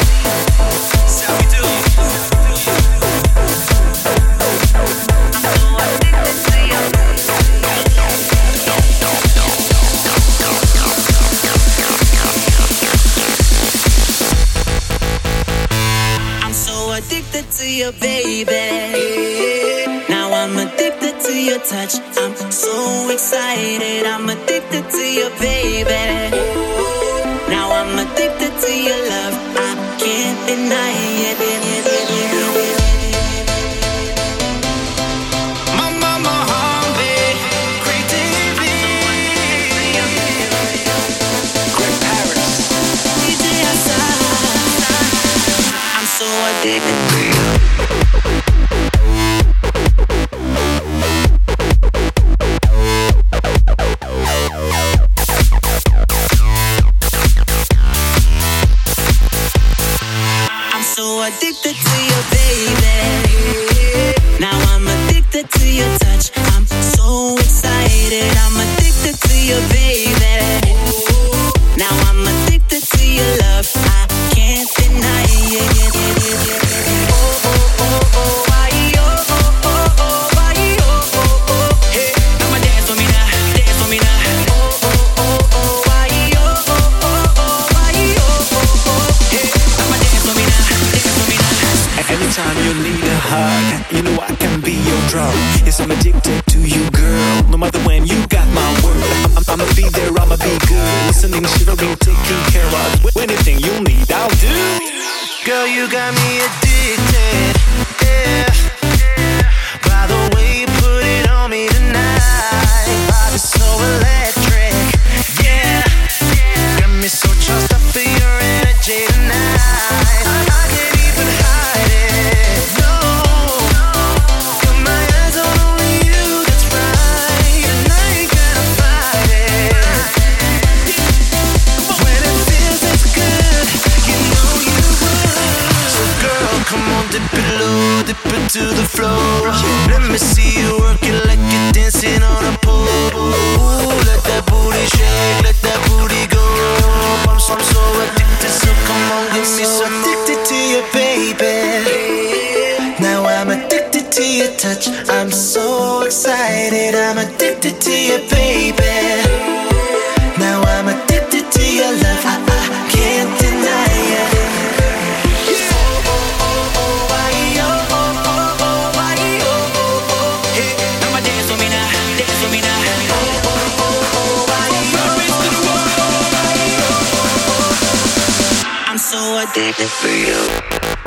Addicted to you, baby. Now I'm addicted to your touch. I'm so excited. I'm addicted to you, baby. Now I'm addicted to your love. I can't deny it. Mama, hungry, creativity. Great Paris. DJ Hassan. I'm so addicted to you. Addicted to you, baby. Now I'm addicted to your touch. I'm so excited. I'm addicted to you, baby. Now I'm addicted to your love. I can't deny it. Oh, oh, oh, oh, why, oh, oh, oh, oh, why, oh, oh, oh. Hey, I'ma dance for me now, dance for me now. Oh, oh, oh, oh, why, oh, oh, oh, oh, why, oh, oh, oh. Hey, I'ma dance for me now. Anytime you need a hug, you know I can be your drug. Yes, I'm addicted to you, girl. No matter when, you got my word. I'ma be there, I'ma be good. Listening, shivering, taking care of. Anything you need, I'll do. Girl, you got me addicted, yeah. By the way you put it on me tonight, body so electric, yeah. Got me so charged up for your energy tonight. I can't even hide it, no. Got my eyes on only you, that's right. And I ain't gonna fight it. When it feels this good, you know you would. So girl, come on, dip it low, dip it to the floor. Let me see you work it like you're dancing on a pole. Ooh, let that booty shake, let that booty go. I'm so addicted, so come on, give me some. Addicted to you, baby. Now I'm addicted to your touch. I'm so excited. I'm addicted to you, baby. Now I'm addicted to your love. I can't deny it. I'm so addicted for you.